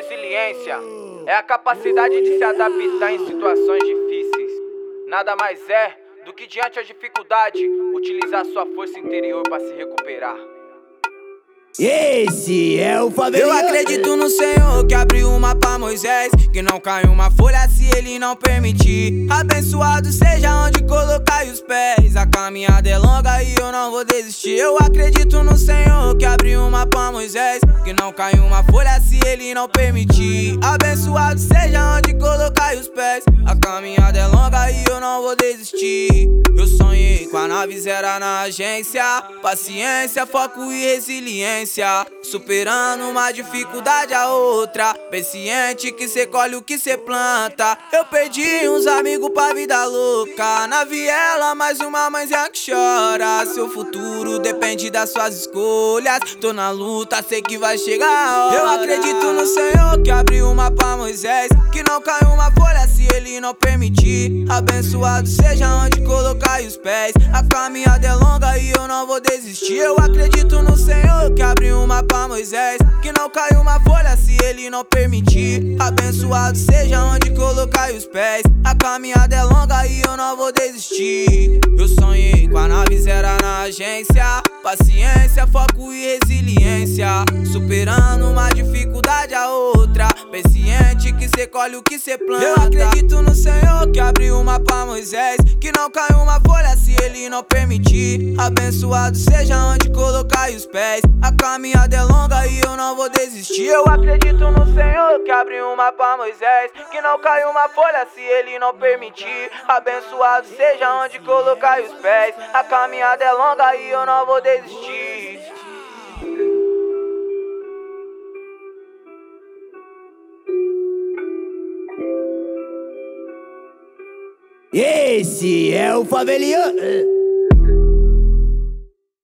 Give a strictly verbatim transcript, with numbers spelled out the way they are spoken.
Resiliência é a capacidade de se adaptar em situações difíceis. Nada mais é do que, diante da dificuldade, utilizar sua força interior para se recuperar. Esse é o Faveliano. Eu acredito no Senhor que abriu uma pra Moisés, que não cai uma folha se ele não permitir. Abençoado seja onde colocar os pés. A caminhada é longa e eu não vou desistir. Eu acredito no Senhor que abriu uma pra Moisés, que não cai uma folha se ele não permitir. Abençoado seja onde colocar os pés. A caminhada é longa e eu não vou desistir. Eu sonhei com a nave zero na agência, paciência, foco e resiliência, superando uma dificuldade a outra. Paciente que cê colhe o que cê planta. Eu perdi uns amigos pra vida louca, na viela mais uma mãezinha que chora. Seu futuro depende das suas escolhas. Tô na luta, sei que vai chegar a hora. Eu acredito no Senhor que abriu uma pra Moisés, que não cai uma folha se ele não permitir. Abençoado seja onde colocar os pés. A caminhada é longa e eu não vou desistir. Eu acredito no Senhor que abriu uma pra Moisés, que não cai uma folha se ele não permitir. Abençoado seja onde colocar os pés. A caminhada é longa e eu não vou desistir. Eu sonhei com a nave zero na agência, paciência, foco e resiliência, superando uma dificuldade a outra. Paciente que cê colhe o que cê planta. Eu acredito no Senhor que abriu uma pra Moisés, que não cai uma folha se ele não permitir. Abençoado seja onde colocar os pés. A caminhada é longa e eu não vou desistir. Eu acredito no Senhor que abriu uma pra Moisés, que não cai uma folha se ele não permitir. Abençoado seja onde colocar os pés. A caminhada é longa e eu não vou desistir. Esse é o Faveliano.